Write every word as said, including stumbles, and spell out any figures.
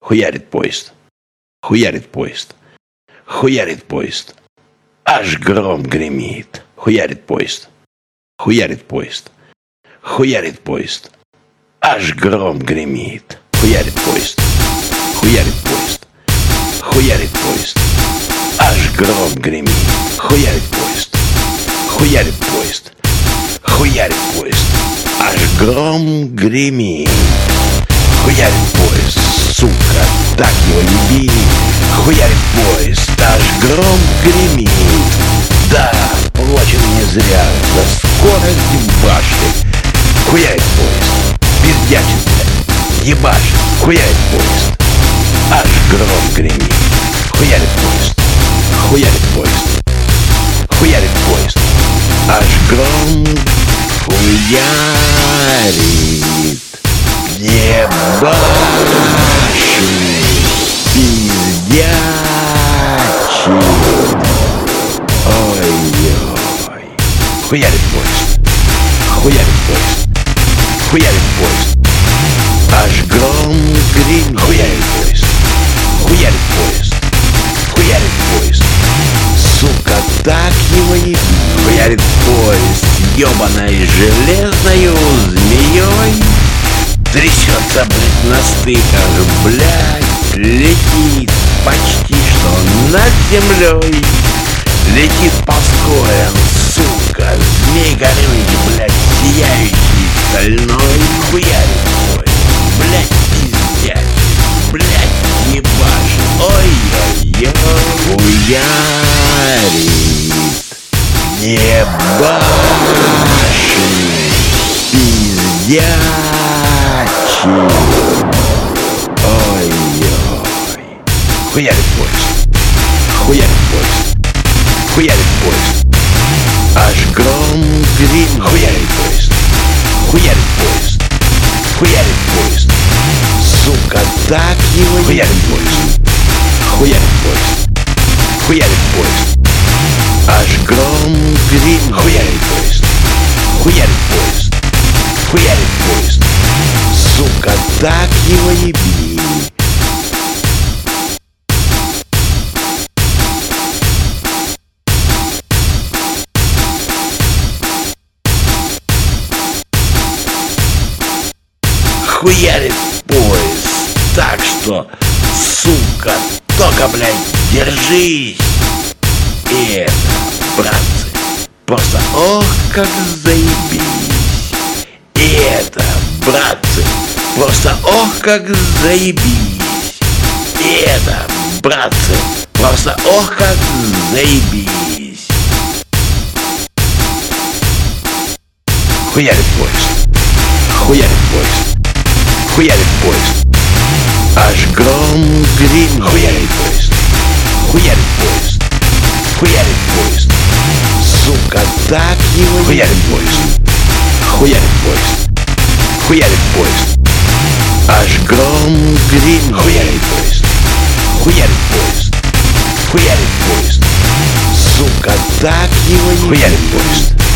Хуярит поезд. Хуярит поезд. Хуярит поезд. Аж гром гремит. Хуярит поезд. Хуярит поезд. Хуярит поезд. Аж гром гремит. Хуярит поезд. Хуярит поезд. Хуярит поезд. Аж гром гремит. Хуярит поезд. Хуярит поезд. Хуярит поезд. Аж гром гремит. Хуярит поезд, сука, так его не бей. Хуярит поезд, аж гром гремит. Да, плачем не зря за скорость башни. Хуярит поезд, пиздячит, блядь, ебашит. Хуярит поезд, аж гром гремит. Хуярит поезд, хуярит поезд. Хуярит поезд, аж гром хуярит. Ебаши, пиздячи. Ой-ой. Хуярит поезд. Хуярит поезд. Хуярит поезд. Аж гром гремит. Хуярит поезд. Хуярит поезд. Хуярит поезд. Сука, так его не бей. Хуярит поезд, ебаной железною змеей. Трясется, блядь, на стыках, блядь, летит почти что над землей. Летит поскорен, сука, Змей Горыныч, блядь, сияющий стальной. Хуярит поезд, блядь, пиздячит, блядь, ебашит. Ой-ой-ой, хуярит, ебашит, пиздячит. Ой-ой. Хуярит поезд. Хуярит поезд. Хуярит поезд. Аж гром гремит. Хуярит поезд. Хуярит поезд. Хуярит поезд. Сука, так его не... Хуярит поезд. Хуярит поезд. Хуярит поезд. Аж гром гремит. Хуярит поезд. Хуярит поезд. Хуярит поезд. Сука, так его не бей. Хуярит поезд. Так что, сука, только, блядь, держись. И это, братцы, просто ох, как заебись. И это, братцы, просто ох, как заебись. И это, братцы, просто ох, как заебись. Хуярит поезд. Хуярит поезд. Хуярит поезд. Аж гром гремит. Хуярит поезд. Хуярит поезд. Хуярит поезд. Сука, так его... Хуярит поезд. Хуярит поезд. Хуярит поезд. Аж гром гремит. Хуярит поезд. Хуярит поезд. Хуярит поезд. Сука, так его не... Хуярит поезд.